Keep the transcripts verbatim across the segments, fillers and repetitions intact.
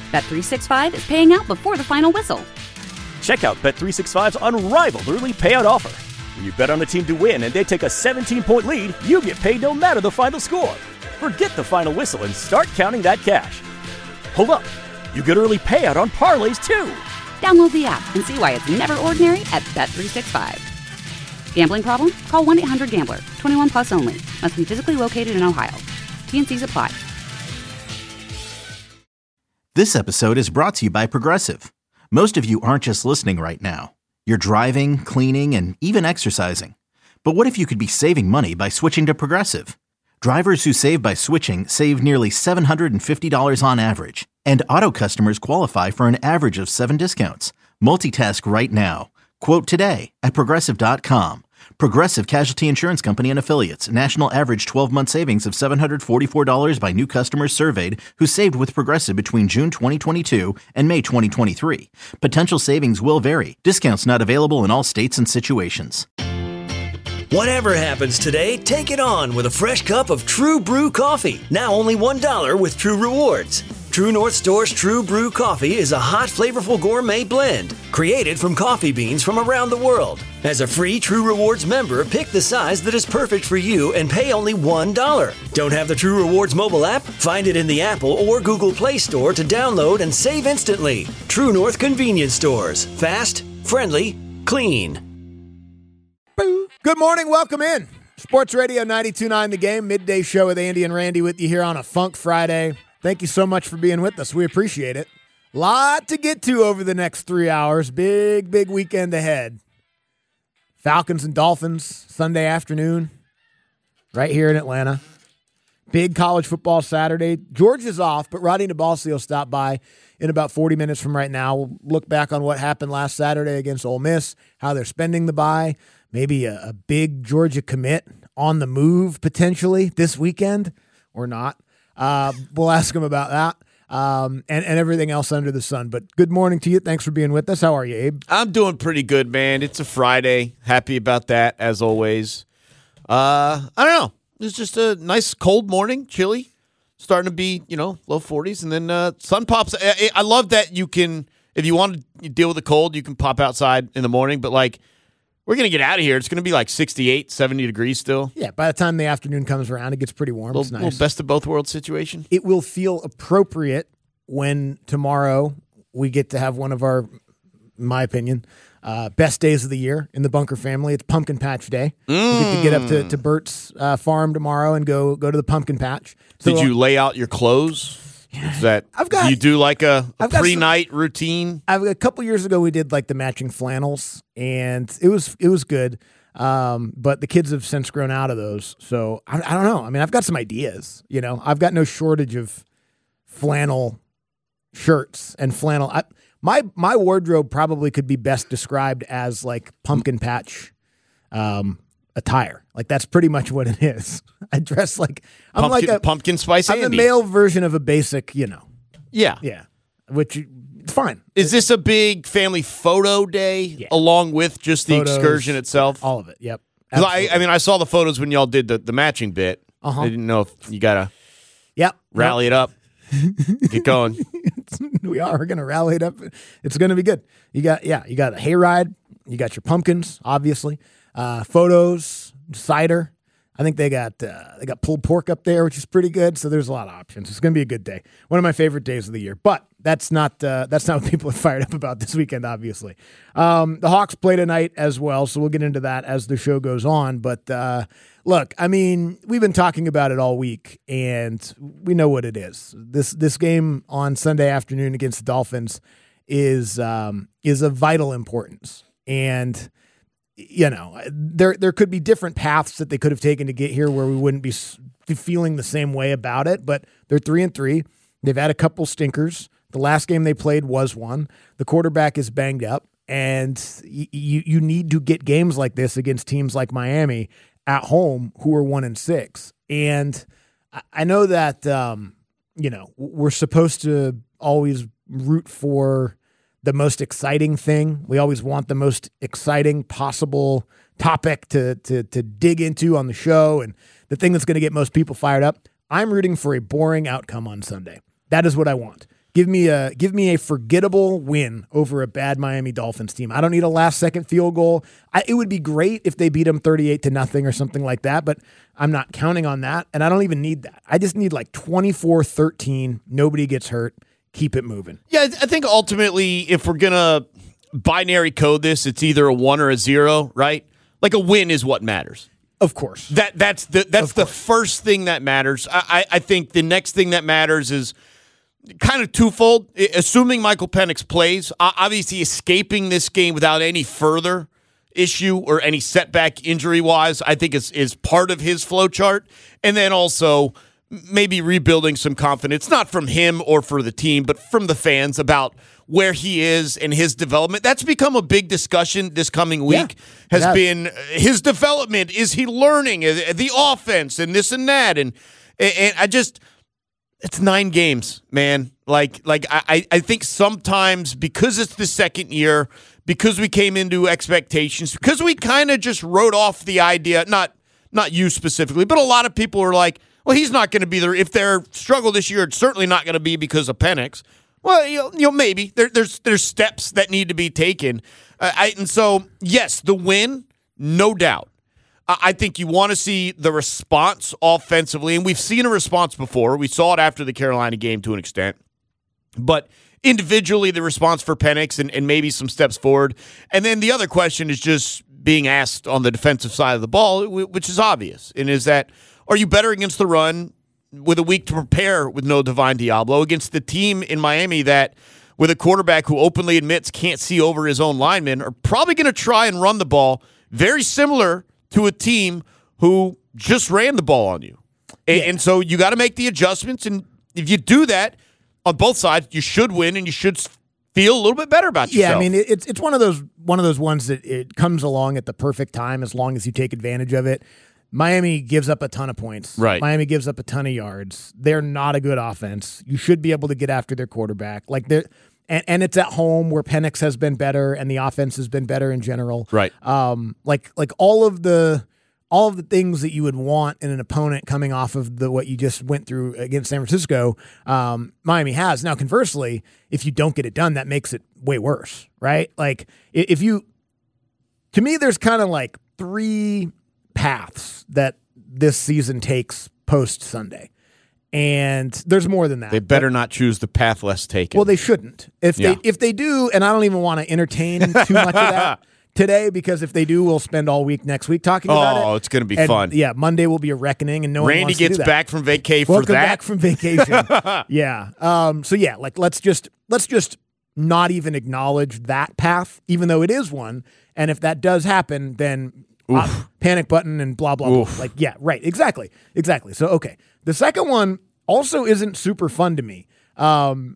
Bet three sixty-five is paying out before the final whistle. Check out Bet three sixty-five's unrivaled early payout offer. When you bet on a team to win and they take a seventeen-point lead, you get paid no matter the final score. Forget the final whistle and start counting that cash. Hold up. You get early payout on parlays, too. Download the app and see why it's never ordinary at Bet three sixty-five. Gambling problem? Call one eight hundred gambler. twenty-one plus only. Must be physically located in Ohio. T and C's apply. This episode is brought to you by Progressive. Most of you aren't just listening right now. You're driving, cleaning, and even exercising. But what if you could be saving money by switching to Progressive? Drivers who save by switching save nearly seven hundred fifty dollars on average. And auto customers qualify for an average of seven discounts. Multitask right now. Quote today at Progressive dot com. Progressive Casualty Insurance Company and Affiliates. National average twelve-month savings of seven hundred forty-four dollars by new customers surveyed who saved with Progressive between June twenty twenty-two and May twenty twenty-three. Potential savings will vary. Discounts not available in all states and situations. Whatever happens today, take it on with a fresh cup of True Brew coffee. Now only one dollar with True Rewards. True North Store's True Brew coffee is a hot, flavorful gourmet blend created from coffee beans from around the world. As a free True Rewards member, pick the size that is perfect for you and pay only one dollar. Don't have the True Rewards mobile app? Find it in the Apple or Google Play Store to download and save instantly. True North Convenience Stores. Fast, friendly, clean. Good morning. Welcome in. Sports Radio ninety-two point nine The Game. Midday show with Andy and Randy with you here on a Funk Friday. Thank you so much for being with us. We appreciate it. Lot to get to over the next three hours. Big, big weekend ahead. Falcons and Dolphins, Sunday afternoon, right here in Atlanta. Big college football Saturday. Georgia's off, but Rodney DeBalsi will stop by in about forty minutes from right now. We'll look back on what happened last Saturday against Ole Miss, how they're spending the bye, maybe a, a big Georgia commit on the move potentially this weekend or not. Uh, we'll ask him about that um, and, and everything else under the sun. But good morning to you. Thanks for being with us. How are you, Abe? I'm doing pretty good, man. It's a Friday. Happy about that, as always. Uh, I don't know. It's just a nice cold morning, chilly, starting to be, you know, low forties. And then uh, sun pops. I, I love that you can, if you want to deal with the cold, you can pop outside in the morning. But, like, we're going to get out of here. It's going to be like sixty-eight, seventy degrees still. Yeah, by the time the afternoon comes around, it gets pretty warm. Little, it's nice. Little best of both worlds situation. It will feel appropriate when tomorrow we get to have one of our, in my opinion, uh, best days of the year in the Bunker family. It's Pumpkin Patch Day. Mm. We get to get up to, to Bert's uh, farm tomorrow and go go to the Pumpkin Patch. So, Did you lay out your clothes? Is that I've got, do you do like a, a pre-night some, routine? I've, a couple years ago, we did like the matching flannels, and it was it was good. Um, but the kids have since grown out of those, so I, I don't know. I mean, I've got some ideas. You know, I've got no shortage of flannel shirts and flannel. I, my my wardrobe probably could be best described as like pumpkin patch um, attire. Like that's pretty much what it is. I dress like I'm pumpkin, like a pumpkin spice. I'm Andy. the male version of a basic, you know. Yeah, yeah. Which it's fine. Is this a big family photo day yeah. along with just the Photos, excursion itself? All of it. Yep. I, I mean, I saw the photos when y'all did the, the matching bit. Uh-huh. I didn't know if you gotta. Yep. Rally yep. it up. Get going. We are. We're gonna rally it up. It's gonna be good. You got yeah. You got a hayride. You got your pumpkins, obviously. Uh, photos, cider. I think they got uh, they got pulled pork up there, which is pretty good. So there's a lot of options. It's going to be a good day. One of my favorite days of the year. But that's not uh, that's not what people are fired up about this weekend. Obviously, um, the Hawks play tonight as well, so we'll get into that as the show goes on. But uh, look, I mean, we've been talking about it all week, and we know what it is. This this game on Sunday afternoon against the Dolphins is um, is of vital importance, and. You know, there there could be different paths that they could have taken to get here where we wouldn't be feeling the same way about it, but they're three and three. They've had a couple stinkers. The last game they played was one. The quarterback is banged up, and you you need to get games like this against teams like Miami at home who are one and six. And I know that um, you know we're supposed to always root for the most exciting thing. We always want the most exciting possible topic to to to dig into on the show and the thing that's going to get most people fired up. I'm rooting for a boring outcome on Sunday. That is what I want. Give me a give me a forgettable win over a bad Miami Dolphins team. I don't need a last second field goal. I, it would be great if they beat them thirty-eight to nothing or something like that, but I'm not counting on that, and I don't even need that. I just need like twenty-four thirteen. Nobody gets hurt. Keep it moving. Yeah, I think ultimately, if we're gonna binary code this, it's either a one or a zero, right? Like a win is what matters. Of course. That that's the that's the first thing that matters. I, I I think the next thing that matters is kind of twofold. Assuming Michael Penix plays, obviously escaping this game without any further issue or any setback injury-wise, I think is is part of his flow chart. And then also maybe rebuilding some confidence, not from him or for the team, but from the fans about where he is and his development. That's become a big discussion this coming week. Yeah, has been his development. Is he learning the offense and this and that? And and I just... It's nine games, man. Like, like I, I think sometimes because it's the second year, because we came into expectations, because we kind of just wrote off the idea, not not you specifically, but a lot of people are like, well, he's not going to be there. If they're struggle this year, it's certainly not going to be because of Penix. Well, you know, you know maybe. There, there's there's steps that need to be taken. Uh, I, and so, yes, the win, no doubt. I think you want to see the response offensively, and we've seen a response before. We saw it after the Carolina game to an extent. But individually, the response for Penix and, and maybe some steps forward. And then the other question is just being asked on the defensive side of the ball, which is obvious, and is that, are you better against the run with a week to prepare with no Divine Diablo against the team in Miami that, with a quarterback who openly admits can't see over his own linemen, are probably going to try and run the ball very similar to a team who just ran the ball on you. And, yeah. and so you got to make the adjustments. And if you do that on both sides, you should win and you should feel a little bit better about yourself. Yeah, I mean, it's it's one of those one of those ones that it comes along at the perfect time as long as you take advantage of it. Miami gives up a ton of points. Right. Miami gives up a ton of yards. They're not a good offense. You should be able to get after their quarterback. Like they're And, and it's at home where Penix has been better and the offense has been better in general. Right. Um, like like all of the all of the things that you would want in an opponent coming off of the what you just went through against San Francisco, um, Miami has. Now, conversely, if you don't get it done, that makes it way worse, right? Like if you, to me, there's kind of like three paths that this season takes post Sunday. And there's more than that. They better but, not choose the path less taken. Well, they shouldn't. If yeah. they if they do, and I don't even want to entertain too much of that today, because if they do, we'll spend all week next week talking oh, about it. Oh, it's going to be and, fun. Yeah, Monday will be a reckoning, and no one Randy wants to gets do that. back from vacay for Welcome that. back from vacation. yeah. Um. So yeah, like let's just let's just not even acknowledge that path, even though it is one. And if that does happen, then uh, panic button and blah blah Oof. blah. Like yeah, right, exactly, exactly. So okay, the second one also isn't super fun to me. Um,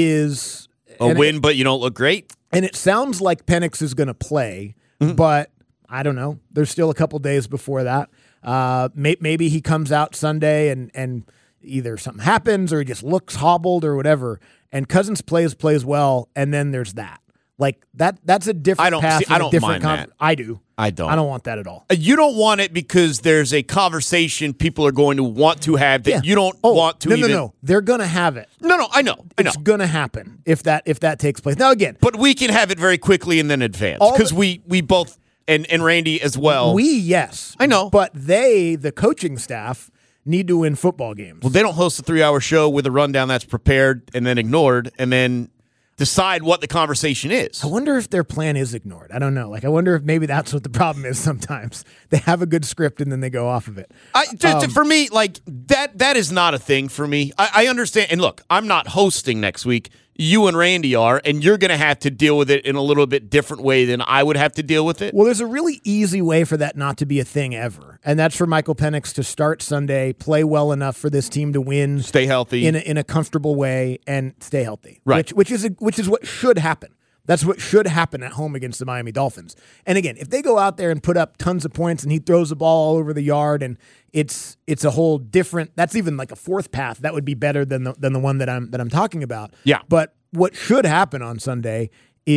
is a win, it, but you don't look great. And it sounds like Penix is going to play, mm-hmm. but I don't know. There's still a couple days before that. Uh, may, maybe he comes out Sunday and and either something happens or he just looks hobbled or whatever. And Cousins plays plays well, and then there's that. Like that. That's a different I don't path. See, I don't different mind con- that. I do. I don't. I don't want that at all. You don't want it because there's a conversation people are going to want to have that yeah. you don't oh, want to no, even. No, no, They're going to have it. No, no, I know. I know. It's going to happen if that if that takes place. Now, again. But we can have it very quickly and then advance because the, we, we both, and, and Randy as well. We, yes. I know. But they, the coaching staff, need to win football games. Well, they don't host a three-hour show with a rundown that's prepared and then ignored and then decide what the conversation is. I wonder if their plan is ignored. I don't know. Like, I wonder if maybe that's what the problem is sometimes. They have a good script and then they go off of it. I, just, um, for me, like, that that is not a thing for me. I, I understand. And look, I'm not hosting next week. You and Randy are, and you're going to have to deal with it in a little bit different way than I would have to deal with it. Well, there's a really easy way for that not to be a thing ever, and that's for Michael Penix to start Sunday, play well enough for this team to win, stay healthy in a, in a comfortable way, and stay healthy. Right, which, which is a, which is what should happen. That's what should happen at home against the Miami Dolphins. And again, if they go out there and put up tons of points and he throws the ball all over the yard and it's it's a whole different, that's even like a fourth path, that would be better than the, than the one that I'm that I'm talking about. Yeah. But what should happen on Sunday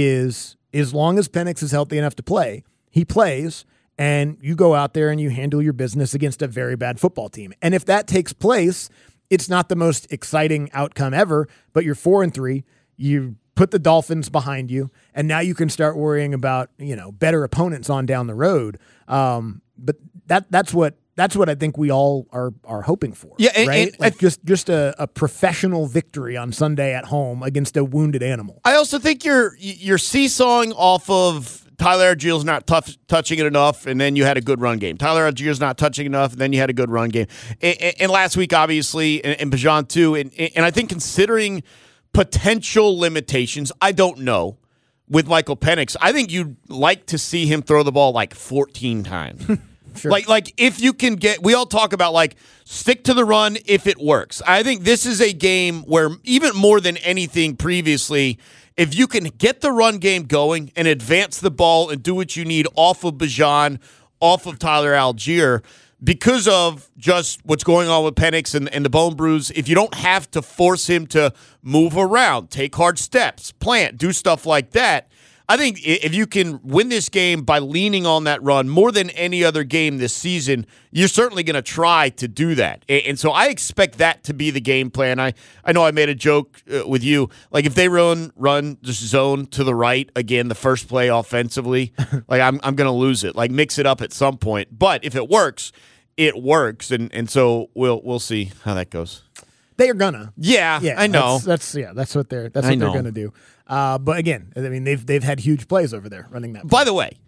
is as long as Penix is healthy enough to play, he plays and you go out there and you handle your business against a very bad football team. And if that takes place it's not the most exciting outcome ever, but you're four and three. You put the Dolphins behind you, and now you can start worrying about, you know, better opponents on down the road. Um, but that that's what that's what I think we all are are hoping for. Yeah, and, right? and, like and, just just a, a professional victory on Sunday at home against a wounded animal. I also think you're you're seesawing off of Tyler Algiers not tough, touching it enough, and then you had a good run game. Tyler Algiers not touching enough, and then you had a good run game. And, and, and last week, obviously, and, and Bijan too. And, and I think considering potential limitations, I don't know, with Michael Penix, I think you'd like to see him throw the ball like fourteen times. Sure. Like, like if you can get, we all talk about like stick to the run if it works. I think this is a game where even more than anything previously, if you can get the run game going and advance the ball and do what you need off of Bijan, off of Tyler Algier, because of just what's going on with Penix and, and the bone bruise, if you don't have to force him to move around, take hard steps, plant, do stuff like that, I think if you can win this game by leaning on that run more than any other game this season, you're certainly going to try to do that. And so I expect that to be the game plan. I, I know I made a joke uh, with you. Like if they run run just zone to the right again, the first play offensively, like I'm I'm going to lose it. Like mix it up at some point. But if it works, it works. And and so we'll we'll see how that goes. They are gonna. Yeah, yeah, I know. That's, that's yeah, that's what they're that's what they're gonna do. Uh, but again, I mean, they've they've had huge plays over there running that. By the way,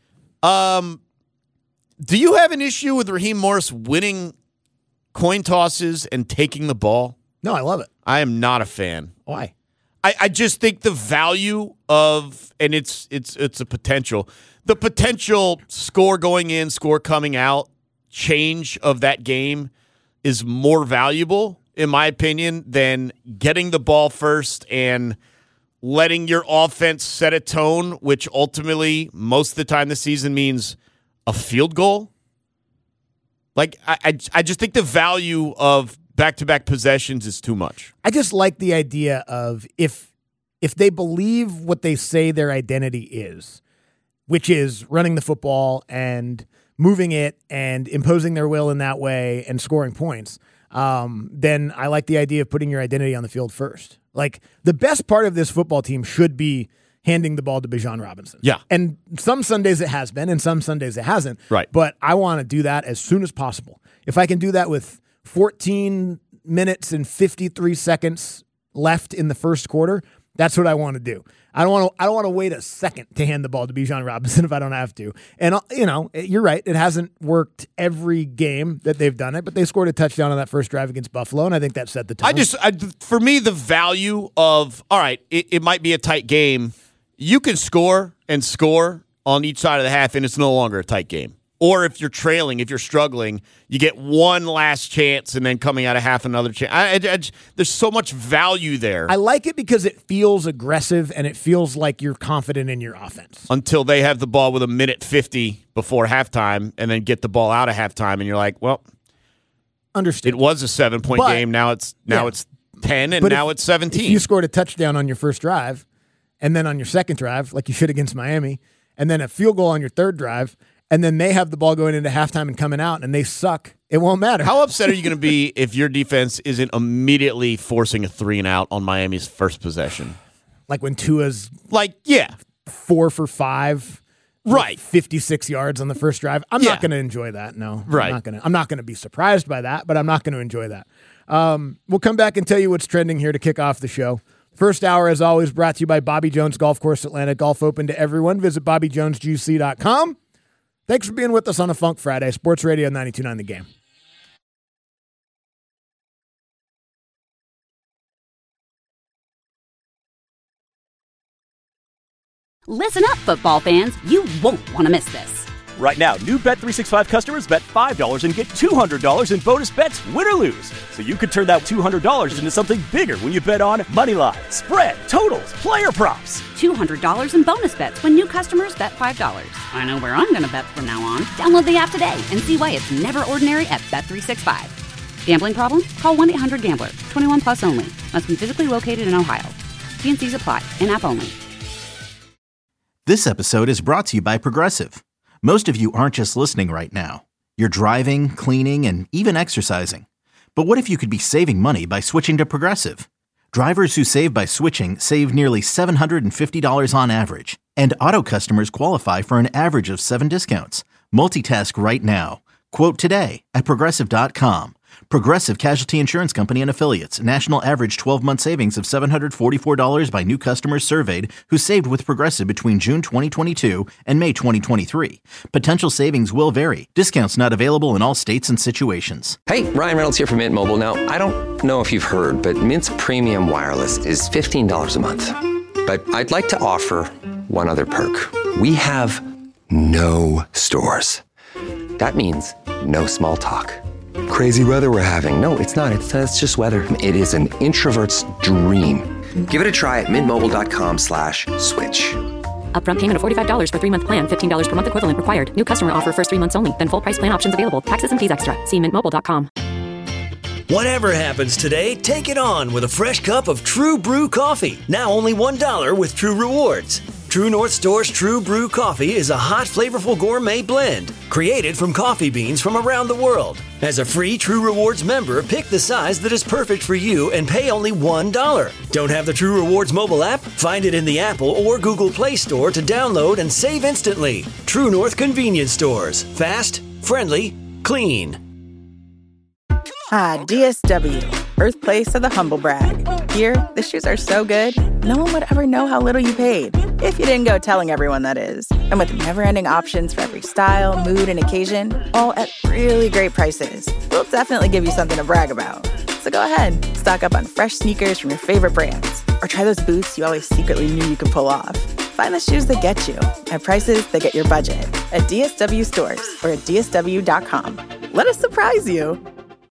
um, do you have an issue with Raheem Morris winning coin tosses and taking the ball? No, I love it. I am not a fan. Why? I, I just think the value of, and it's it's it's a potential, the potential score going in, score coming out, change of that game is more valuable, in my opinion, than getting the ball first and letting your offense set a tone, which ultimately, most of the time this season means a field goal. Like, I, I, I just think the value of back-to-back possessions is too much. I just like the idea of if if they believe what they say their identity is, which is running the football and moving it and imposing their will in that way and scoring points, um, then I like the idea of putting your identity on the field first. Like, the best part of this football team should be handing the ball to Bijan Robinson. Yeah. And some Sundays it has been, and some Sundays it hasn't. Right. But I want to do that as soon as possible. If I can do that with fourteen minutes and fifty-three seconds left in the first quarter, that's what I want to do. I don't want to. I don't want to wait a second to hand the ball to Bijan Robinson if I don't have to. And you know, you're right. It hasn't worked every game that they've done it, but they scored a touchdown on that first drive against Buffalo, and I think that set the tone. I just, I, for me, the value of all right, it, it might be a tight game. You can score and score on each side of the half, and it's no longer a tight game. Or if you're trailing, if you're struggling, you get one last chance and then coming out of half another chance. I, I, I, there's so much value there. I like it because it feels aggressive and it feels like you're confident in your offense. Until they have the ball with a minute fifty before halftime and then get the ball out of halftime and you're like, well, understood. It was a seven-point But- game. Now it's now Yeah. it's ten and But now if- it's seventeen. If you scored a touchdown on your first drive, and then on your second drive, like you should against Miami, and then a field goal on your third drive, and then they have the ball going into halftime and coming out, and they suck, it won't matter. How upset are you going to be if your defense isn't immediately forcing a three and out on Miami's first possession? Like when Tua's Like, yeah, four for five, with Right. fifty-six yards on the first drive. I'm Yeah. not going to enjoy that. No, Right. I'm not going to. I'm not going to be surprised by that, but I'm not going to enjoy that. Um, we'll come back and tell you what's trending here to kick off the show. First hour, as always, brought to you by Bobby Jones Golf Course Atlanta. Golf open to everyone. Visit bobby jones g c dot com. Thanks for being with us on a Funk Friday. Sports Radio ninety-two point nine The Game. Listen up, football fans. You won't want to miss this. Right now, new Bet three sixty-five customers bet five dollars and get two hundred dollars in bonus bets, win or lose. So you could turn that two hundred dollars into something bigger when you bet on money line, spread, totals, player props. two hundred dollars in bonus bets when new customers bet five dollars. I know where I'm going to bet from now on. Download the app today and see why it's never ordinary at Bet three sixty-five. Gambling problem? Call one eight hundred gambler. twenty-one plus only. Must be physically located in Ohio. T and C's apply. In-app only. This episode is brought to you by Progressive. Most of you aren't just listening right now. You're driving, cleaning, and even exercising. But what if you could be saving money by switching to Progressive? Drivers who save by switching save nearly seven hundred fifty dollars on average, and auto customers qualify for an average of seven discounts. Multitask right now. Quote today at Progressive dot com. Progressive Casualty Insurance Company and Affiliates. National average twelve-month savings of seven hundred forty-four dollars by new customers surveyed who saved with Progressive between June twenty twenty-two and May twenty twenty-three. Potential savings will vary. Discounts not available in all states and situations. Hey, Ryan Reynolds here from Mint Mobile. Now, I don't know if you've heard, but Mint's premium wireless is fifteen dollars a month. But I'd like to offer one other perk. We have no stores. That means no small talk. Crazy weather we're having. No, it's not. It's, uh, it's just weather. It is an introvert's dream. Give it a try at mintmobile.com slash switch. Upfront payment of forty-five dollars for three-month plan. fifteen dollars per month equivalent required. New customer offer first three months only. Then full price plan options available. Taxes and fees extra. See mint mobile dot com. Whatever happens today, take it on with a fresh cup of True Brew coffee. Now only one dollar with True Rewards. True North Store's True Brew coffee is a hot, flavorful gourmet blend created from coffee beans from around the world. As a free True Rewards member, pick the size that is perfect for you and pay only one dollar. Don't have the True Rewards mobile app? Find it in the Apple or Google Play Store to download and save instantly. True North Convenience Stores. Fast, friendly, clean. Ah, D S W, birthplace of the humble brag. Here, the shoes are so good, no one would ever know how little you paid. If you didn't go telling everyone, that is. And with never-ending options for every style, mood, and occasion, all at really great prices, we'll definitely give you something to brag about. So go ahead, stock up on fresh sneakers from your favorite brands, or try those boots you always secretly knew you could pull off. Find the shoes that get you at prices that get your budget at D S W stores or at D S W dot com. Let us surprise you.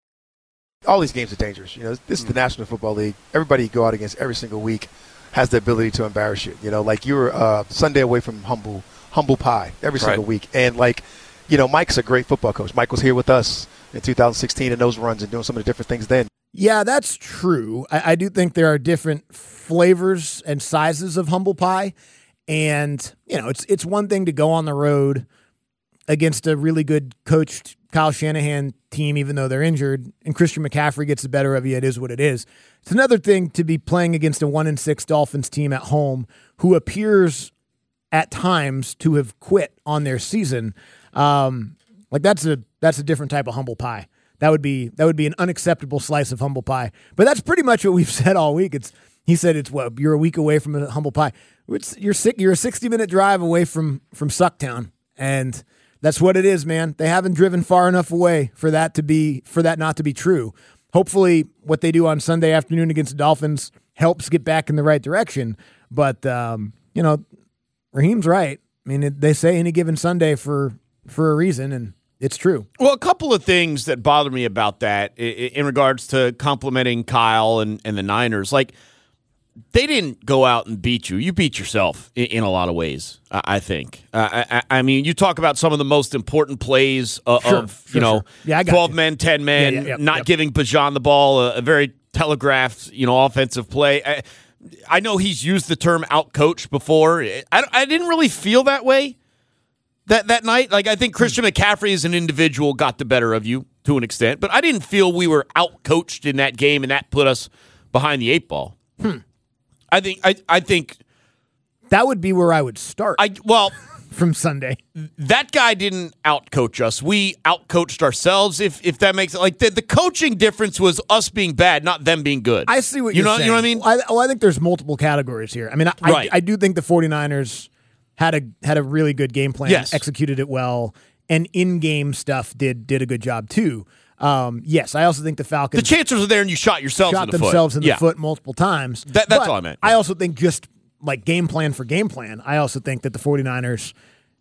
All these games are dangerous. You know, this is the National Football League. Everybody you go out against every single week has the ability to embarrass you. You know, like you were uh, Sunday away from humble, humble pie every single Right. week. And like, you know, Mike's a great football coach. Mike was here with us in two thousand sixteen in those runs and doing some of the different things then. Yeah, that's true. I, I do think there are different flavors and sizes of humble pie. And, you know, it's it's one thing to go on the road against a really good coached Kyle Shanahan team, even though they're injured, and Christian McCaffrey gets the better of you. It is what it is. It's another thing to be playing against a one and six Dolphins team at home who appears at times to have quit on their season. Um, like that's a that's a different type of humble pie. That would be that would be an unacceptable slice of humble pie. But that's pretty much what we've said all week. It's he said it's what you're a week away from a humble pie. It's, you're sick. You're a sixty minute drive away from from Sucktown, and that's what it is, man. They haven't driven far enough away for that to be for that not to be true. Hopefully, what they do on Sunday afternoon against the Dolphins helps get back in the right direction. But um, you know, Raheem's right. I mean, it, they say any given Sunday for for a reason, and it's true. Well, a couple of things that bother me about that i- i- in regards to complimenting Kyle and, and the Niners, like they didn't go out and beat you. You beat yourself in, in a lot of ways, I, I think. Uh, I, I mean, you talk about some of the most important plays uh, Sure, of, sure, you know, sure. Yeah, I got twelve you. men, ten men, Yeah, yeah, yep, not yep. giving Bajan the ball, a, a very telegraphed, you know, offensive play. I, I know he's used the term out-coach before. I, I didn't really feel that way that, that night. Like, I think Christian McCaffrey as an individual got the better of you to an extent, but I didn't feel we were out-coached in that game, and that put us behind the eight ball. Hmm. I think I, I think That would be where I would start I well from Sunday. that guy didn't outcoach us. We outcoached ourselves. If if that makes it like the, the coaching difference was us being bad, not them being good. I see what you you're know. saying. You know what I mean? I, well, I think there's multiple categories here. I mean, I, Right. I, I do think the 49ers had a had a really good game plan, Yes. executed it well, and in-game stuff did did a good job too. Um, yes, I also think the the Falcons chances are there, and you shot yourselves shot in the themselves foot. in the yeah. foot multiple times. That- that's But all I meant. I also think just like game plan for game plan, I also think that the 49ers,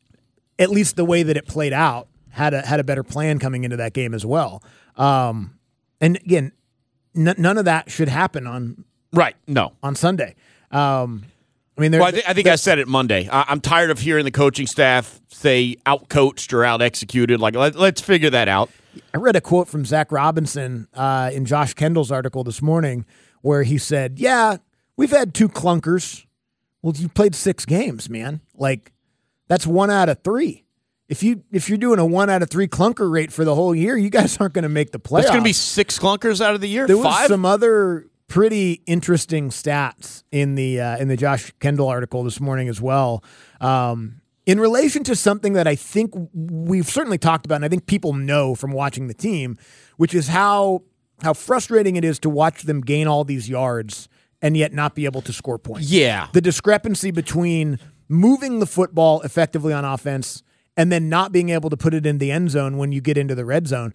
at least the way that it played out, had a had a better plan coming into that game as well. Um, and again, n- none of that should happen on Right? No. on Sunday. Um, I mean, there, Well, I, th- I think there- I said it Monday. I- I'm tired of hearing the coaching staff say outcoached or out executed. Like, let- let's figure that out. I read a quote from Zach Robinson uh, in Josh Kendall's article this morning where he said, yeah, we've had two clunkers. Well, you played six games, man. Like, that's one out of three. if you if you're doing a one out of three clunker rate for the whole year, you guys aren't going to make the playoffs. It's going to be six clunkers out of the year. There Five? was some other pretty interesting stats in the uh, in the Josh Kendall article this morning as well, um, in relation to something that I think we've certainly talked about, and I think people know from watching the team, which is how how frustrating it is to watch them gain all these yards and yet not be able to score points. Yeah, the discrepancy between moving the football effectively on offense and then not being able to put it in the end zone when you get into the red zone.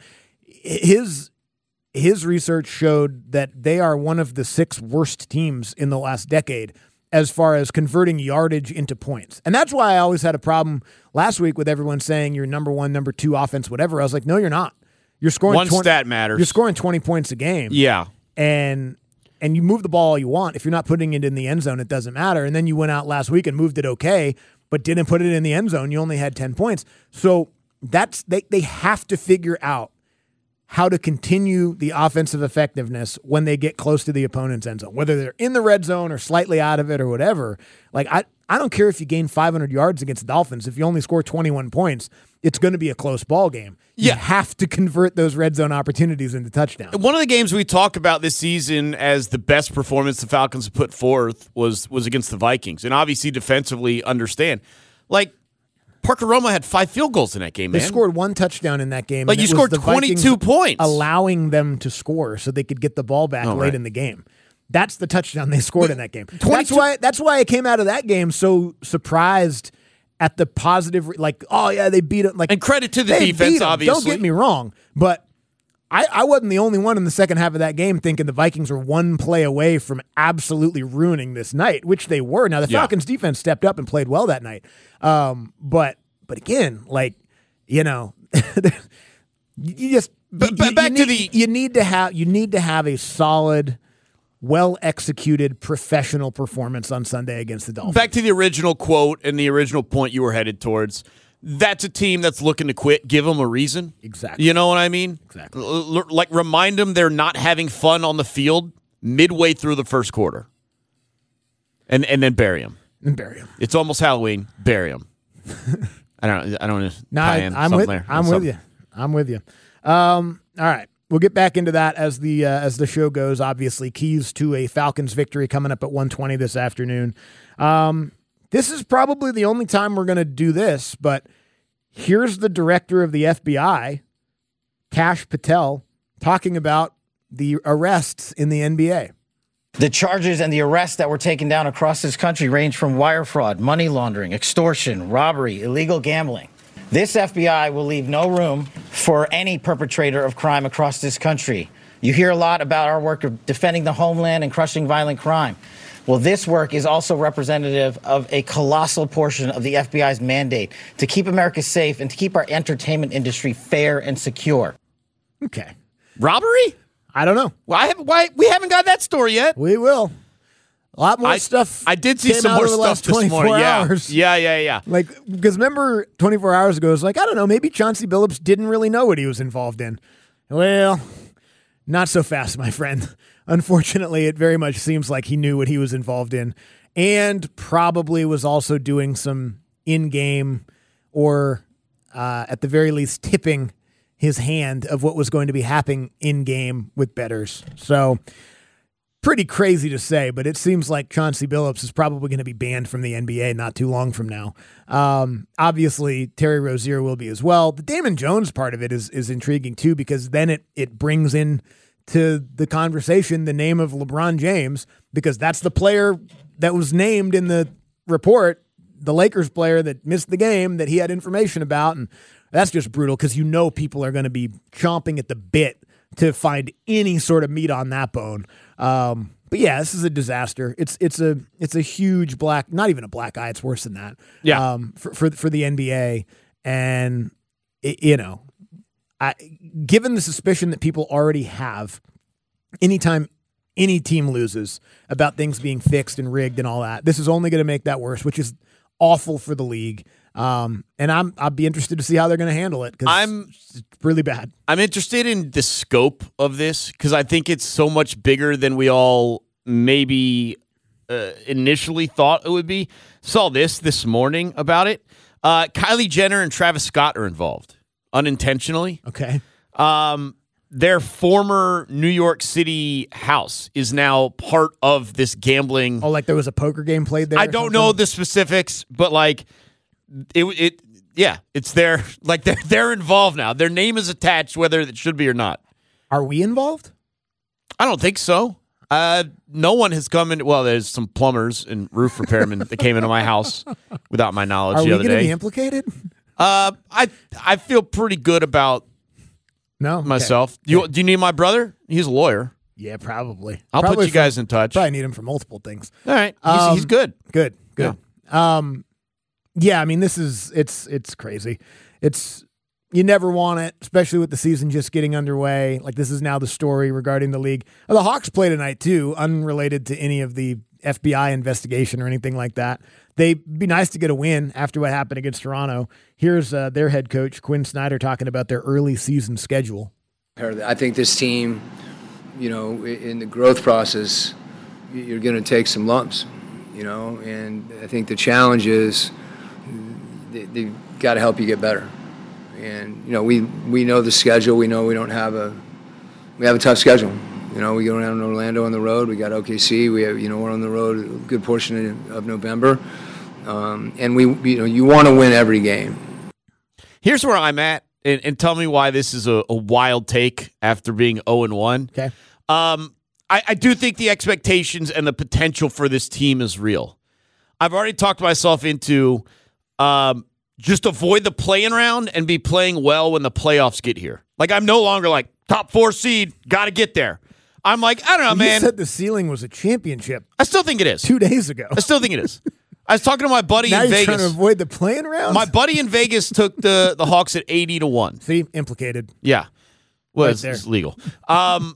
His his research showed that they are one of the six worst teams in the last decade as far as converting yardage into points. And that's why I always had a problem last week with everyone saying you're number one, number two offense, whatever. I was like, no, you're not. You're scoring one twenty, stat matters. You're scoring twenty points a game. Yeah. And and you move the ball all you want. If you're not putting it in the end zone, it doesn't matter. And then you went out last week and moved it okay, but didn't put it in the end zone. You only had ten points. So that's they they have to figure out how to continue the offensive effectiveness when they get close to the opponent's end zone, whether they're in the red zone or slightly out of it or whatever. Like I, I don't care if you gain five hundred yards against the Dolphins. If you only score twenty-one points, it's going to be a close ball game. You Yeah. have to convert those red zone opportunities into touchdowns. One of the games we talk about this season as the best performance the Falcons have put forth was was against the Vikings. And obviously defensively understand. Like, Parker Roma had five field goals in that game, They man. scored one touchdown in that game. Like, and you it was scored the twenty-two Vikings points. allowing them to score so they could get the ball back Oh, late right. in the game. That's the touchdown they scored in that game. That's twenty-two why that's why I came out of that game so surprised at the positive, like, oh, yeah, they beat it. Like, And credit to the they defense, beat 'em. obviously. Don't get me wrong, but I, I wasn't the only one in the second half of that game thinking the Vikings were one play away from absolutely ruining this night, which they were. Now, the Yeah. Falcons defense stepped up and played well that night. Um, but But again, like, you know, you just But- you- but you back to need- the- you need to have you need to have a solid, well executed professional performance on Sunday against the Dolphins. Back to the original quote and the original point you were headed towards. That's a team that's looking to quit. Give them a reason. Exactly. You know what I mean? Exactly. L- l- like, remind them they're not having fun on the field midway through the first quarter. And and then bury them. And bury them. It's almost Halloween. Bury them. I don't I don't want to No, tie I, in I'm something with there. I'm with Something. you. I'm with you. Um, all right, we'll get back into that as the uh, as the show goes. Obviously, keys to a Falcons victory coming up at one twenty this afternoon. Um, this is probably the only time we're going to do this, but here's the director of the F B I, Kash Patel, talking about the arrests in the N B A. The charges and the arrests that were taken down across this country range from wire fraud, money laundering, extortion, robbery, illegal gambling. This F B I will leave no room for any perpetrator of crime across this country. You hear a lot about our work of defending the homeland and crushing violent crime. Well, this work is also representative of a colossal portion of the F B I's mandate to keep America safe and to keep our entertainment industry fair and secure. Okay. Robbery? I don't know. Why have why we haven't got that story yet? We will. A lot more I, stuff. I did see came some out more over the stuff last this twenty-four morning. Yeah. hours. yeah, yeah, yeah. Like, because remember, twenty-four hours ago, it was like, I don't know, maybe Chauncey Billups didn't really know what he was involved in. Well, not so fast, my friend. Unfortunately, it very much seems like he knew what he was involved in and probably was also doing some in-game or, uh, at the very least, tipping his hand of what was going to be happening in-game with bettors. So, pretty crazy to say, but it seems like Chauncey Billups is probably going to be banned from the N B A not too long from now. Um, obviously, Terry Rozier will be as well. The Damon Jones part of it is is intriguing too, because then it it brings in to the conversation the name of LeBron James, because that's the player that was named in the report, the Lakers player that missed the game that he had information about, and that's just brutal because you know people are going to be chomping at the bit to find any sort of meat on that bone. Um, but yeah, this is a disaster. It's it's a it's a huge black, not even a black eye. It's worse than that. Yeah. Um, for for for the N B A, and it, you know, I given the suspicion that people already have, anytime any team loses about things being fixed and rigged and all that, this is only going to make that worse, which is awful for the league. Um, and I'm I'd be interested to see how they're going to handle it because I'm it's really bad. I'm interested in the scope of this because I think it's so much bigger than we all maybe uh, initially thought it would be. Saw this this morning about it. Uh, Kylie Jenner and Travis Scott are involved unintentionally. Okay. Um, their former New York City house is now part of this gambling. Oh, like there was a poker game played there? I don't know the specifics, but like it, it, yeah, it's their like they're they're involved now. Their name is attached, whether it should be or not. Are we involved? I don't think so. Uh, no one has come in. Well, there's some plumbers and roof repairmen that came into my house without my knowledge Are the we other going to day. be implicated? Uh, I I feel pretty good about no okay. myself. Do you, do you need my brother? He's a lawyer. Yeah, probably. I'll probably put you for, guys in touch. Probably need him for multiple things. All right, he's, um, he's good. Good, good. Yeah. Um, yeah, I mean, this is it's it's crazy. It's you never want it, especially with the season just getting underway. Like this is now the story regarding the league. Oh, the Hawks play tonight too, unrelated to any of the F B I investigation or anything like that. They'd be nice to get a win after what happened against Toronto. Here's uh, their head coach, Quinn Snyder, talking about their early season schedule. I think this team, you know, in the growth process, you're going to take some lumps, you know, and I think the challenge is they, they've got to help you get better. And, you know, we, we know the schedule. We know we don't have a – we have a tough schedule. You know, we go down to Orlando on the road. We got O K C. We have, you know, we're on the road a good portion of, of November. Um, and, we, you know, you want to win every game. Here's where I'm at, and, and tell me why this is a, a wild take after being oh and one. Okay. Um, I, I do think the expectations and the potential for this team is real. I've already talked myself into um, – just avoid the play-in round and be playing well when the playoffs get here. Like, I'm no longer like, top four seed, got to get there. I'm like, I don't know, you man. You said the ceiling was a championship. I still think it is. Two days ago. I still think it is. I was talking to my buddy now in you're Vegas. Trying to avoid the play-in round? My buddy in Vegas took the, the Hawks at eighty to one. See, implicated. Yeah. Well, right it's, there. it's legal. Um,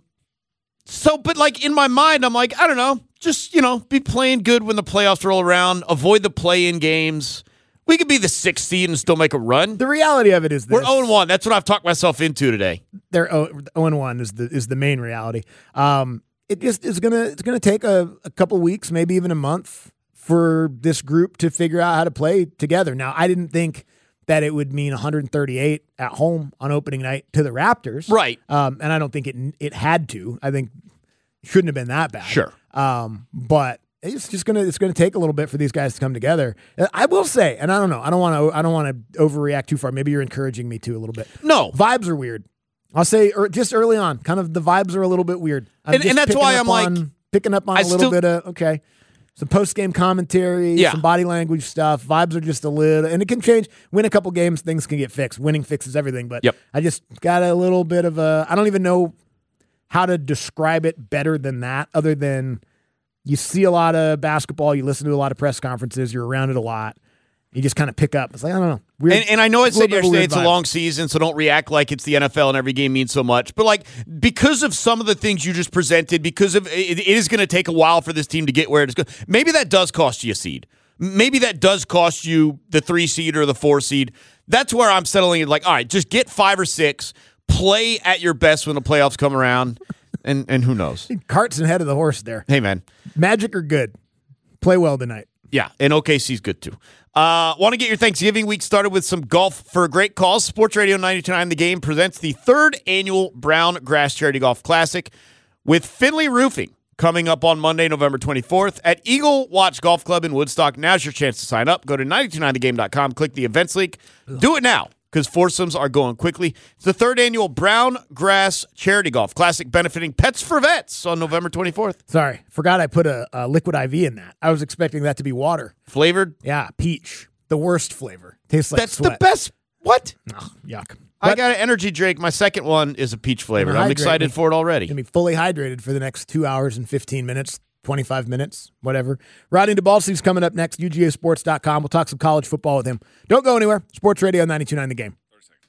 so, but like in my mind, I'm like, I don't know, just, you know, be playing good when the playoffs roll around, avoid the play-in games. We could be the sixth seed and still make a run. The reality of it is this. We're oh and one. That's what I've talked myself into today. They're oh and one is the is the main reality. Um, it just is gonna it's gonna take a, a couple weeks, maybe even a month, for this group to figure out how to play together. Now, I didn't think that it would mean one thirty-eight at home on opening night to the Raptors, right? Um, and I don't think it it had to. I think it shouldn't have been that bad. Sure. Um, but. It's just gonna it's gonna take a little bit for these guys to come together. I will say, and I don't know, I don't want to I don't want to overreact too far. Maybe you're encouraging me to a little bit. No, vibes are weird. I'll say or just early on, kind of the vibes are a little bit weird. I'm and, and that's why I'm on, like picking up on I a little still, bit of okay, some post game commentary, yeah. some body language stuff. Vibes are just a little, and it can change. Win a couple games, things can get fixed. Winning fixes everything, but yep. I just got a little bit of a. I don't even know how to describe it better than that, other than. You see a lot of basketball. You listen to a lot of press conferences. You're around it a lot. You just kind of pick up. It's like, I don't know. Weird, and, and I know I said yesterday it's vibe. a long season, so don't react like it's the N F L and every game means so much. But like because of some of the things you just presented, because of it, it is going to take a while for this team to get where it's going. Maybe that does cost you a seed. Maybe that does cost you the three seed or the four seed. That's where I'm settling it. Like, all right, just get five or six. Play at your best when the playoffs come around. And and who knows? Cart's ahead of the horse there. Hey, man. Magic are good. Play well tonight. Yeah, and O K C's good, too. Uh, want to get your Thanksgiving week started with some golf for a great cause? Sports Radio ninety-two point nine The Game presents the third annual Brown Grass Charity Golf Classic with Finley Roofing coming up on Monday, November twenty-fourth at Eagle Watch Golf Club in Woodstock. Now's your chance to sign up. Go to nine two nine the game dot com, click the events link. Do it now, because foursomes are going quickly. It's the third annual Brown Grass Charity Golf Classic benefiting Pets for Vets on November twenty-fourth. Sorry, forgot I put a, a liquid I V in that. I was expecting that to be water. Flavored? Yeah, peach. The worst flavor. Tastes like That's sweat. the best. What? Oh, yuck. I But got an energy drink. My second one is a peach flavored. I'm excited me. for it already. Going to be fully hydrated for the next two hours and fifteen minutes, twenty-five minutes, whatever. Rodney DeBalsi's coming up next, U G A sports dot com. We'll talk some college football with him. Don't go anywhere. Sports Radio ninety-two point nine The Game.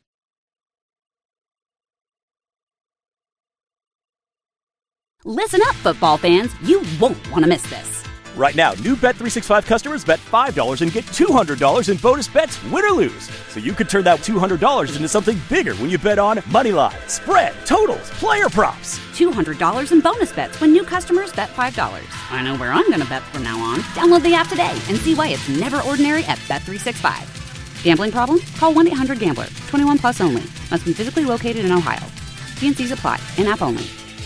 Listen up, football fans. You won't want to miss this. Right now, new Bet three sixty-five customers bet five dollars and get two hundred dollars in bonus bets, win or lose. So you could turn that two hundred dollars into something bigger when you bet on money line, spread, totals, player props. two hundred dollars in bonus bets when new customers bet five dollars. I know where I'm going to bet from now on. Download the app today and see why it's never ordinary at Bet three sixty-five. Gambling problem? Call one eight hundred gambler. twenty-one plus only. Must be physically located in Ohio. T and C's apply. In-app only.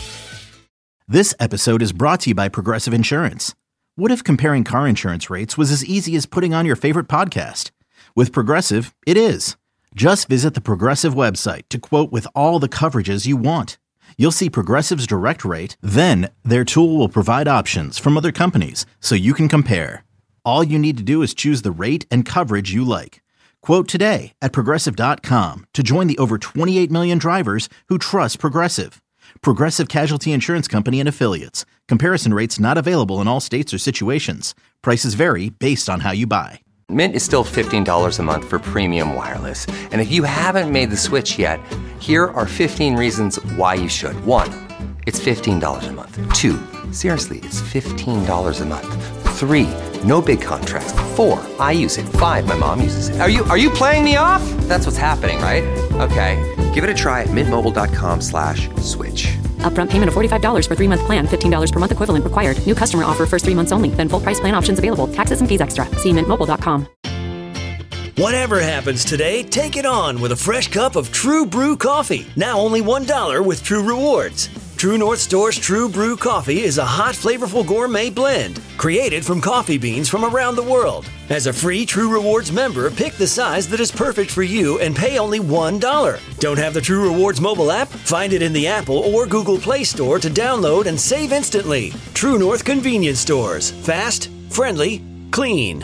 This episode is brought to you by Progressive Insurance. What if comparing car insurance rates was as easy as putting on your favorite podcast? With Progressive, it is. Just visit the Progressive website to quote with all the coverages you want. You'll see Progressive's direct rate, then their tool will provide options from other companies so you can compare. All you need to do is choose the rate and coverage you like. Quote today at Progressive dot com to join the over twenty-eight million drivers who trust Progressive. Progressive Casualty Insurance Company and Affiliates. Comparison rates not available in all states or situations. Prices vary based on how you buy. Mint is still fifteen dollars a month for premium wireless. And if you haven't made the switch yet, here are fifteen reasons why you should. One, it's fifteen dollars a month. Two, seriously, it's fifteen dollars a month. Three, no big contracts. Four, I use it. Five, my mom uses it. Are you are you playing me off? That's what's happening, right? Okay, give it a try at mintmobile.com slash switch. Upfront payment of forty-five dollars for three-month plan, fifteen dollars per month equivalent required. New customer offer first three months only. Then full price plan options available. Taxes and fees extra. See mint mobile dot com. Whatever happens today, take it on with a fresh cup of True Brew coffee. Now only one dollar with True Rewards. True North Store's True Brew coffee is a hot, flavorful gourmet blend created from coffee beans from around the world. As a free True Rewards member, pick the size that is perfect for you and pay only one dollar. Don't have the True Rewards mobile app? Find it in the Apple or Google Play Store to download and save instantly. True North Convenience Stores. Fast, friendly, clean.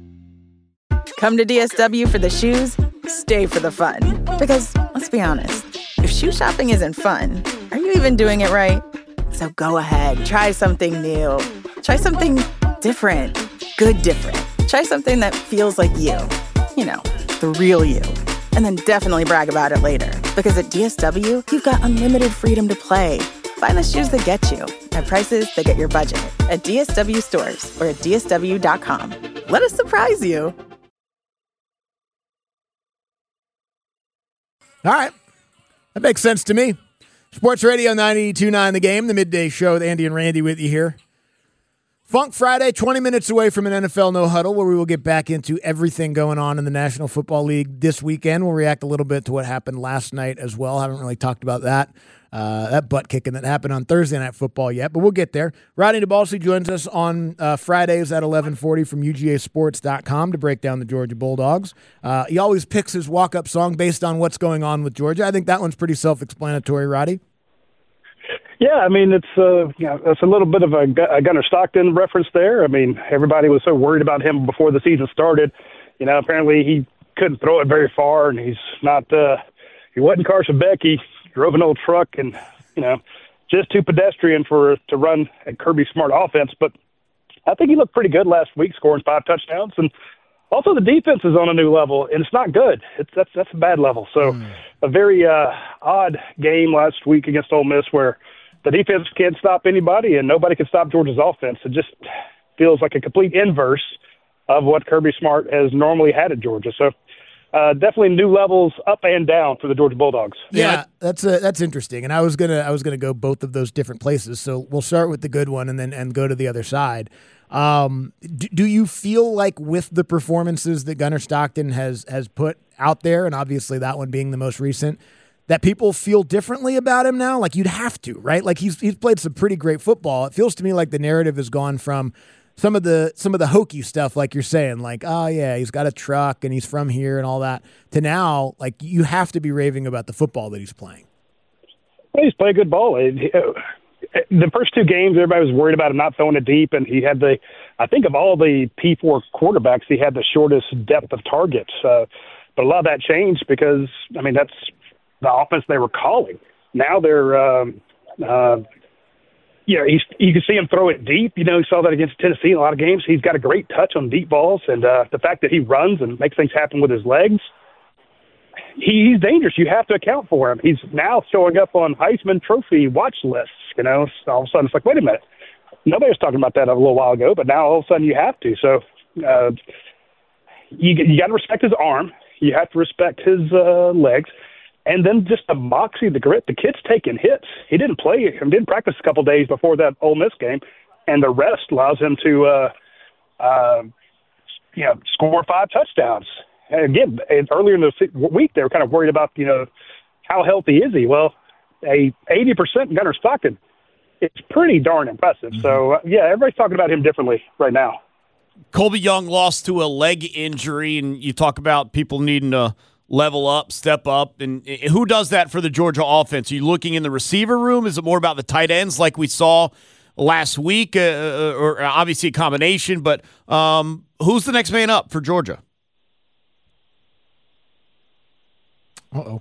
Come to D S W for the shoes, stay for the fun. Because, let's be honest, if shoe shopping isn't fun, are you even doing it right? So go ahead, try something new. Try something different. Good different. Try something that feels like you. You know, the real you. And then definitely brag about it later. Because at D S W, you've got unlimited freedom to play. Find the shoes that get you at prices that get your budget at D S W stores or at D S W dot com. Let us surprise you. All right. That makes sense to me. Sports Radio ninety-two point nine The Game, the midday show with Andy and Randy with you here. Funk Friday, twenty minutes away from an N F L No Huddle, where we will get back into everything going on in the National Football League this weekend. We'll react a little bit to what happened last night as well. Haven't really talked about that. Uh, that butt kicking that happened on Thursday Night Football yet, but we'll get there. Rodney DeBalsi joins us on uh, Fridays at eleven forty from U G A sports dot com to break down the Georgia Bulldogs. Uh, he always picks his walk-up song based on what's going on with Georgia. I think that one's pretty self-explanatory, Roddy. Yeah, I mean, it's, uh, you know, it's a little bit of a, a Gunnar Stockton reference there. I mean, everybody was so worried about him before the season started. You know, apparently he couldn't throw it very far, and he's not uh, – he wasn't Carson Beck. He drove an old truck and, you know, just too pedestrian for to run a Kirby Smart offense. But I think he looked pretty good last week, scoring five touchdowns. And also the defense is on a new level, and it's not good. It's That's, that's a bad level. So mm. a very uh, odd game last week against Ole Miss where – the defense can't stop anybody, and nobody can stop Georgia's offense. It just feels like a complete inverse of what Kirby Smart has normally had at Georgia. So uh, definitely new levels up and down for the Georgia Bulldogs. Yeah, that's a, that's interesting. And I was gonna I was gonna go both of those different places. So we'll start with the good one and then and go to the other side. Um, do, do you feel like with the performances that Gunnar Stockton has has put out there, and obviously that one being the most recent, that people feel differently about him now? Like, you'd have to, right? Like, he's he's played some pretty great football. It feels to me like the narrative has gone from some of the some of the hokey stuff, like you're saying, like, oh yeah, he's got a truck and he's from here and all that, to now, like, you have to be raving about the football that he's playing. Well, he's played good ball. The first two games, everybody was worried about him not throwing it deep, and he had the, I think of all the P four quarterbacks, he had the shortest depth of targets. Uh, but a lot of that changed because, I mean, that's the offense they were calling. Now they're, um, uh, you know, he's, you can see him throw it deep. You know, you saw that against Tennessee in a lot of games. He's got a great touch on deep balls, and uh, the fact that he runs and makes things happen with his legs, he, he's dangerous. You have to account for him. He's now showing up on Heisman Trophy watch lists. You know, so all of a sudden it's like, wait a minute. Nobody was talking about that a little while ago, but now all of a sudden you have to. So uh, you, you got to respect his arm. You have to respect his uh, legs. And then just the moxie, the grit. The kid's taking hits. He didn't play, he didn't practice a couple of days before that Ole Miss game, and the rest allows him to, uh, uh, you know, score five touchdowns. again, earlier in the week, they were kind of worried about, you know, how healthy is he? Well, a eighty percent Gunnar Stockton, it's pretty darn impressive. Mm-hmm. So, uh, yeah, everybody's talking about him differently right now. Colby Young lost to a leg injury, and you talk about people needing to level up, step up. And who does that for the Georgia offense? Are you looking in the receiver room? Is it more about the tight ends like we saw last week, uh, or obviously a combination? But um, who's the next man up for Georgia? Uh-oh.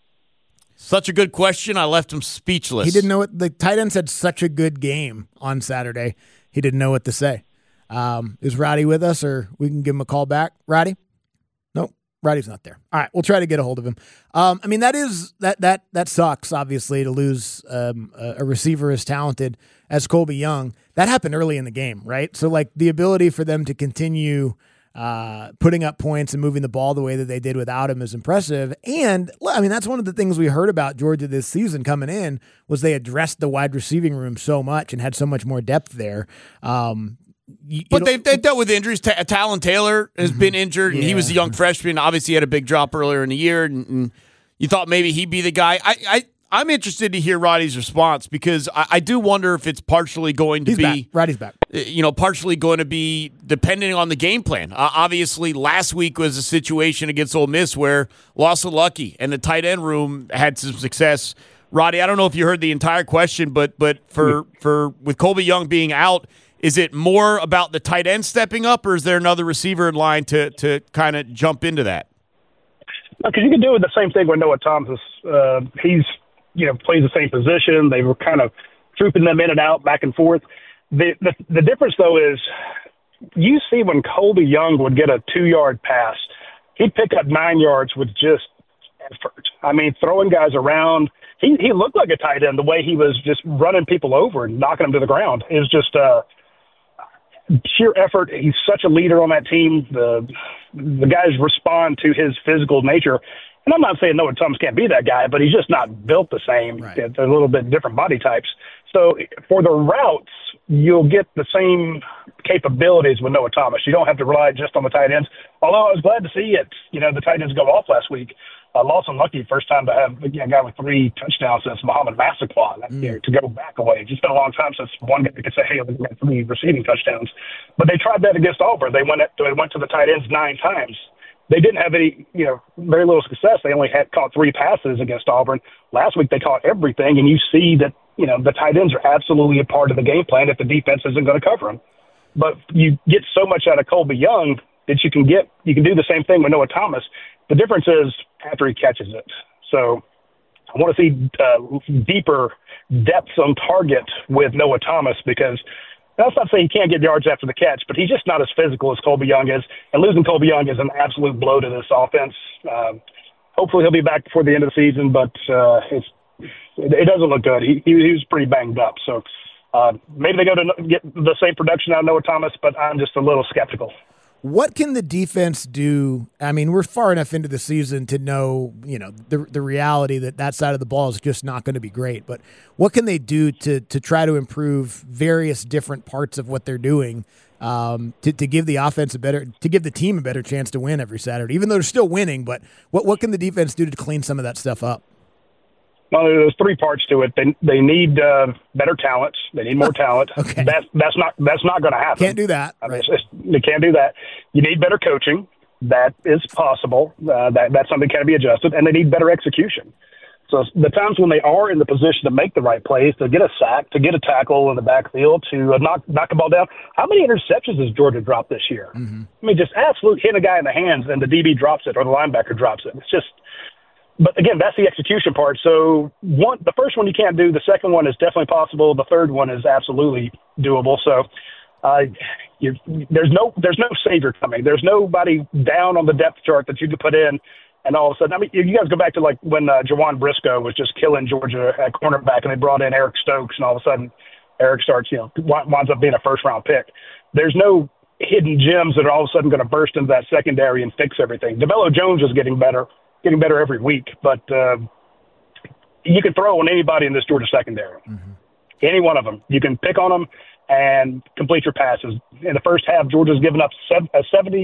Such a good question. I left him speechless. He didn't know what the tight ends had such a good game on Saturday. He didn't know what to say. Um, is Roddy with us, or we can give him a call back? Roddy? Nope. Roddy's not there. All right, we'll try to get a hold of him. Um, I mean, that is that that that sucks, obviously, to lose um, a, a receiver as talented as Colby Young. That happened early in the game, right? So, like, the ability for them to continue uh, putting up points and moving the ball the way that they did without him is impressive. And, I mean, that's one of the things we heard about Georgia this season coming in was they addressed the wide receiving room so much and had so much more depth there. Um, You, you but they've, they've dealt with injuries. Ta- Talon Taylor has mm-hmm. been injured, and yeah. he was a young freshman. Obviously, he had a big drop earlier in the year, and, and you thought maybe he'd be the guy. I, I, I'm interested to hear Roddy's response because I, I do wonder if it's partially going to He's be back. Roddy's back. You know, partially going to be depending on the game plan. Uh, obviously, last week was a situation against Ole Miss where Lawson Lucky and the tight end room had some success. Roddy, I don't know if you heard the entire question, but but for for with Colby Young being out. Is it more about the tight end stepping up, or is there another receiver in line to to kind of jump into that? Because you can do the same thing with Noah Thomas. Uh, he's, you know, plays the same position. They were kind of trooping them in and out, back and forth. The the, the difference, though, is you see when Colby Young would get a two-yard pass, he'd pick up nine yards with just effort. I mean, throwing guys around. He, he looked like a tight end the way he was just running people over and knocking them to the ground. It was just uh, – sheer effort. He's such a leader on that team. The the guys respond to his physical nature. And I'm not saying Noah Thomas can't be that guy, but he's just not built the same. Right. They're a little bit different body types. So for the routes, you'll get the same capabilities with Noah Thomas. You don't have to rely just on the tight ends. Although I was glad to see it, you know, the tight ends go off last week. Uh, Lawson Lucky, first time to have again, a guy with three touchdowns since Muhammad Massaquoi that mm. year, to go back away. It's just been a long time since one guy could say, hey, we got three receiving touchdowns. But they tried that against Auburn. They went, at, they went to the tight ends nine times. They didn't have any, you know, very little success. They only had caught three passes against Auburn. Last week they caught everything, and you see that, you know, the tight ends are absolutely a part of the game plan if the defense isn't going to cover them. But you get so much out of Colby Young that you can get, you can do the same thing with Noah Thomas. The difference is after he catches it. So I want to see uh, deeper depths on target with Noah Thomas because that's not saying he can't get yards after the catch, but he's just not as physical as Colby Young is. And losing Colby Young is an absolute blow to this offense. Um, hopefully he'll be back before the end of the season, but uh, it's, it doesn't look good. He, he, he was pretty banged up. So uh, maybe they go to get the same production out of Noah Thomas, but I'm just a little skeptical. What can the defense do? I mean, we're far enough into the season to know, you know, the the reality that that side of the ball is just not going to be great. But what can they do to to try to improve various different parts of what they're doing um, to to give the offense a better, to give the team a better chance to win every Saturday, even though they're still winning? But what what can the defense do to clean some of that stuff up? Well, there's three parts to it. They they need uh, better talent. They need more talent. Okay. That's that's not that's not going to happen. Can't do that. I mean, right. it's, it's, they can't do that. You need better coaching. That is possible. Uh, that that's something that can be adjusted, and they need better execution. So the times when they are in the position to make the right plays, to get a sack, to get a tackle in the backfield, to uh, knock knock the ball down. How many interceptions has Georgia dropped this year? Mm-hmm. I mean, just absolute hit a guy in the hands, and the D B drops it or the linebacker drops it. It's just. But again, that's the execution part. So one, the first one you can't do. The second one is definitely possible. The third one is absolutely doable. So uh, you, there's no there's no savior coming. There's nobody down on the depth chart that you could put in, and all of a sudden, I mean, you guys go back to like when uh, Jawan Briscoe was just killing Georgia at cornerback, and they brought in Eric Stokes, and all of a sudden, Eric starts, you know, winds up being a first round pick. There's no hidden gems that are all of a sudden going to burst into that secondary and fix everything. DeMello Jones is getting better. Getting better every week, but uh, you can throw on anybody in this Georgia secondary. Mm-hmm. Any one of them. You can pick on them and complete your passes. In the first half, Georgia's given up a seventy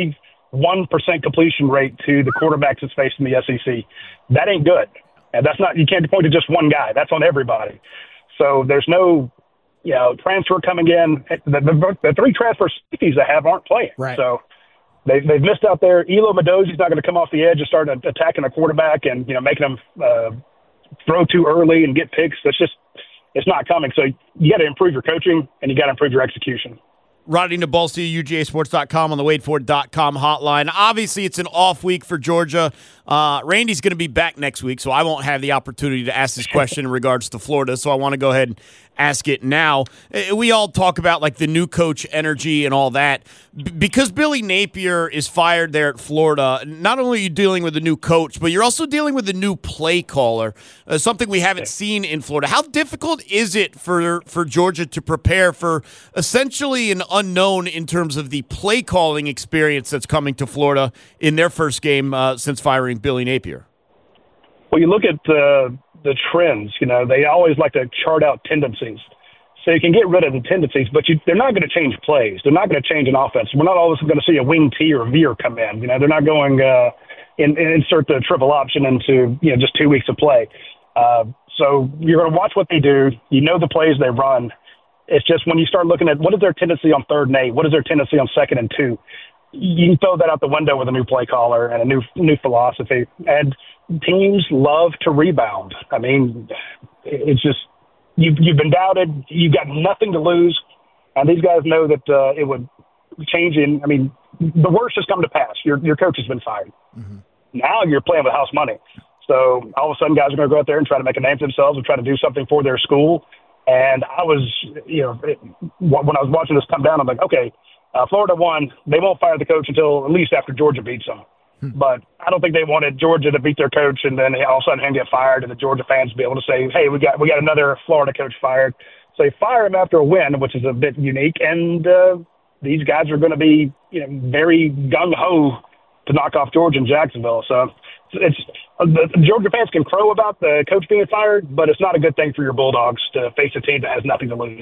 one percent completion rate to the quarterbacks that's facing the S E C. That ain't good. And that's not, you can't point to just one guy. That's on everybody. So there's no, you know, transfer coming in. The, the, the three transfer safeties they have aren't playing. Right. So they, they've missed out there. Elo Medozi's not going to come off the edge and start attacking a quarterback and, you know, making them uh, throw too early and get picks. That's just, it's not coming. So you got to improve your coaching and you got to improve your execution. Rodney Nabalsi, U G A Sports dot com on the Wade Ford dot com hotline. Obviously, it's an off week for Georgia. Uh, Randy's going to be back next week, so I won't have the opportunity to ask this question in regards to Florida, so I want to go ahead and ask it now. We all talk about like the new coach energy and all that. B- because Billy Napier is fired there at Florida, not only are you dealing with a new coach, but you're also dealing with a new play caller, uh, something we haven't seen in Florida. How difficult is it for, for Georgia to prepare for essentially an unknown in terms of the play calling experience that's coming to Florida in their first game uh, since firing Billy Napier? Well, you look at the the trends. You know, they always like to chart out tendencies, so you can get rid of the tendencies. But you, they're not going to change plays. They're not going to change an offense. We're not always going to see a wing T or a veer come in. You know, they're not going uh, in, insert the triple option into you know just two weeks of play. Uh, so you're going to watch what they do. You know the plays they run. It's just when you start looking at what is their tendency on third and eight, what is their tendency on second and two, you can throw that out the window with a new play caller and a new new philosophy. And teams love to rebound. I mean, it's just you've you've been doubted. You've got nothing to lose, and these guys know that uh, it would change. In I mean, the worst has come to pass. Your your coach has been fired. Mm-hmm. Now you're playing with house money. So all of a sudden, guys are going to go out there and try to make a name for themselves and try to do something for their school. And I was, you know, it, when I was watching this come down, I'm like, okay, uh, Florida won. They won't fire the coach until at least after Georgia beats them. Hmm. But I don't think they wanted Georgia to beat their coach and then all of a sudden him get fired and the Georgia fans be able to say, hey, we got we got another Florida coach fired. So they fire him after a win, which is a bit unique. And uh, these guys are going to be, you know, very gung-ho to knock off Georgia and Jacksonville. So it's uh, the, the Georgia fans can crow about the coach being fired, but it's not a good thing for your Bulldogs to face a team that has nothing to lose.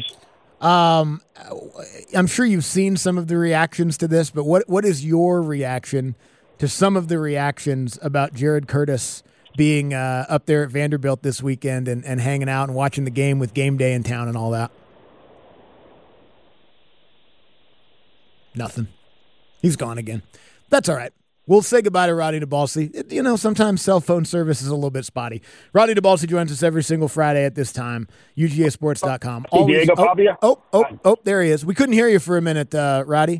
Um, I'm sure you've seen some of the reactions to this, but what what is your reaction to some of the reactions about Jared Curtis being uh, up there at Vanderbilt this weekend and, and hanging out and watching the game with game day in town and all that? Nothing. He's gone again. That's all right. We'll say goodbye to Rodney Nabalsi. It, you know, sometimes cell phone service is a little bit spotty. Rodney Nabalsi joins us every single Friday at this time, U G A Sports dot com. Always, Diego Pavia? Oh, oh, oh, oh, there he is. We couldn't hear you for a minute, uh, Roddy.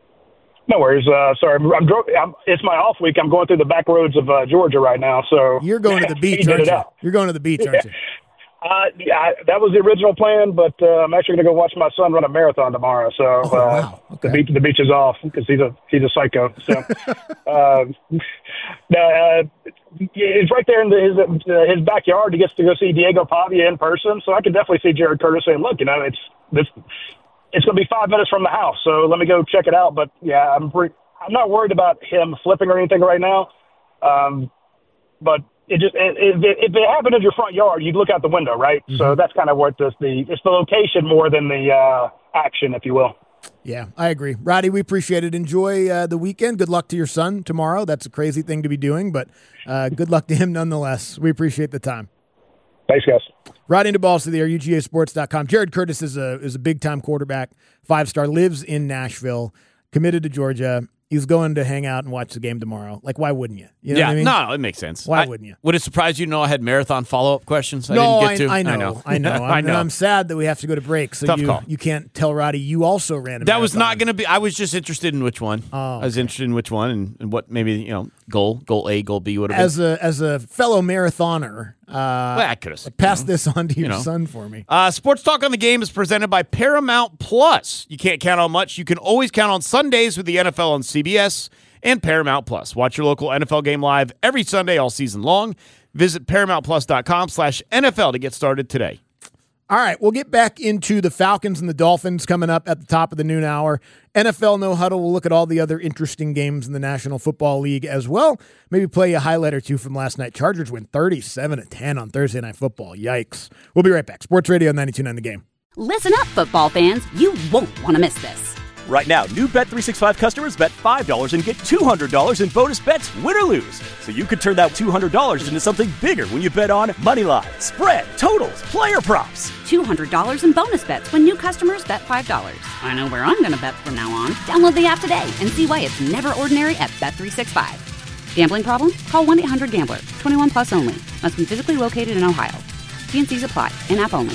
No worries. Uh, sorry, I'm, dro- I'm, it's my off week. I'm going through the back roads of uh, Georgia right now. So You're going to the beach, aren't you? You're going to the beach, aren't you? Uh, yeah, that was the original plan, but uh, I'm actually going to go watch my son run a marathon tomorrow. So oh, uh, wow. okay. the beach the beach is off because he's a he's a psycho. So uh, no, uh, it's right there in the, his uh, his backyard. He gets to go see Diego Pavia in person, so I can definitely see Jared Curtis saying, "Look, you know, it's this it's going to be five minutes from the house, so let me go check it out." But yeah, I'm pre- I'm not worried about him flipping or anything right now, um, but. It just it, it, if it happened in your front yard, you'd look out the window, right? Mm-hmm. So that's kind of what this the it's the location more than the uh, action, if you will. Yeah, I agree, Roddy. We appreciate it. Enjoy uh, the weekend. Good luck to your son tomorrow. That's a crazy thing to be doing, but uh, good luck to him nonetheless. We appreciate the time. Thanks, guys. Rodney Nabalsi there, U G A Sports dot com. Jared Curtis is a is a big time quarterback, five star, lives in Nashville, committed to Georgia. He's going to hang out and watch the game tomorrow. Like, why wouldn't you? You know yeah, what I mean? no, it makes sense. Why I, wouldn't you? Would it surprise you to know I had marathon follow-up questions I no, didn't get to? I, I know. I know. I know. I know. And I'm sad that we have to go to break, so Tough you, call. you can't tell Roddy you also ran a That marathon. was not going to be – I was just interested in which one. Oh, I was okay. interested in which one and, and what maybe, you know, goal, goal A, goal B would have been. As a, as a fellow marathoner, uh, well, I could have pass you know, this on to your you know. son for me. Uh, Sports Talk on the Game is presented by Paramount Plus. You can't count on much. You can always count on Sundays with the N F L on C B S and Paramount Plus. Watch your local N F L game live every Sunday all season long. Visit paramountplus.com slash NFL to get started today. All right, we'll get back into the Falcons and the Dolphins coming up at the top of the noon hour. N F L No Huddle, we'll look at all the other interesting games in the National Football League as well. Maybe play a highlight or two from last night. Chargers win thirty-seven to ten on Thursday Night Football. Yikes. We'll be right back. Sports Radio ninety-two point nine The Game. Listen up, football fans. You won't want to miss this. Right now, new Bet three sixty-five customers bet five dollars and get two hundred dollars in bonus bets, win or lose. So you could turn that two hundred dollars into something bigger when you bet on money line, spread, totals, player props. two hundred dollars in bonus bets when new customers bet five dollars. I know where I'm going to bet from now on. Download the app today and see why it's never ordinary at Bet three sixty-five. Gambling problem? Call one eight hundred gambler. twenty-one plus only. Must be physically located in Ohio. T and C's apply. In-app only.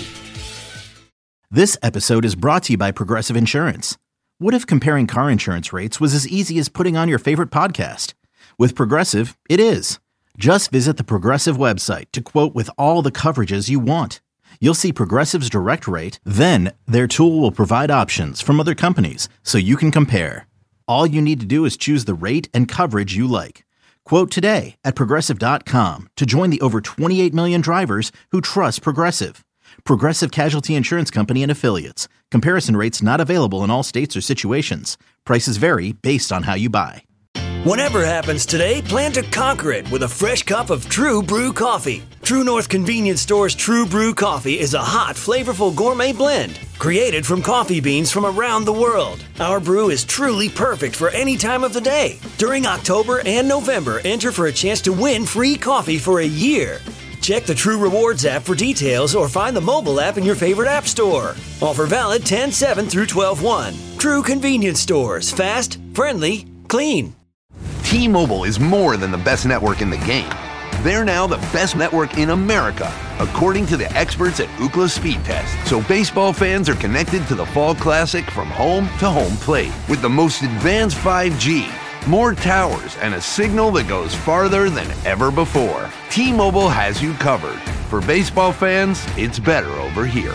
This episode is brought to you by Progressive Insurance. What if comparing car insurance rates was as easy as putting on your favorite podcast? With Progressive, it is. Just visit the Progressive website to quote with all the coverages you want. You'll see Progressive's direct rate, then their tool will provide options from other companies so you can compare. All you need to do is choose the rate and coverage you like. Quote today at Progressive dot com to join the over twenty-eight million drivers who trust Progressive. Progressive Casualty Insurance Company and Affiliates. Comparison rates not available in all states or situations. Prices vary based on how you buy. Whatever happens today, plan to conquer it with a fresh cup of True Brew coffee. True North Convenience Store's True Brew coffee is a hot, flavorful gourmet blend created from coffee beans from around the world. Our brew is truly perfect for any time of the day. During October and November, enter for a chance to win free coffee for a year. Check the True Rewards app for details or find the mobile app in your favorite app store. Offer valid ten seven through twelve one. True Convenience Stores. Fast, friendly, clean. T-Mobile is more than the best network in the game. They're now the best network in America, according to the experts at Ookla Speed Test. So baseball fans are connected to the Fall Classic from home to home plate with the most advanced five G, more towers, and a signal that goes farther than ever before. T-Mobile has you covered. For baseball fans, it's better over here.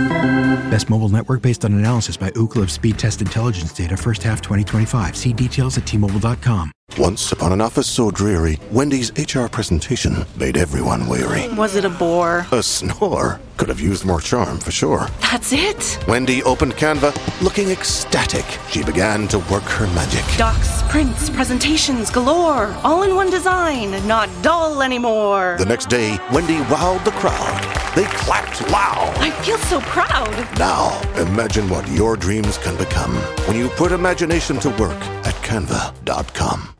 Best mobile network based on analysis by Ookla of Speed Test Intelligence data first half twenty twenty-five. See details at T Mobile dot com. Once upon an office so dreary, Wendy's H R presentation made everyone weary. Was it a bore? A snore. Could have used more charm for sure. That's it? Wendy opened Canva, looking ecstatic. She began to work her magic. Docs, prints, presentations galore. All in one design, not dull anymore. The next day, Wendy wowed the crowd. They clapped loud. I feel so proud. Now, imagine what your dreams can become when you put imagination to work at Canva dot com.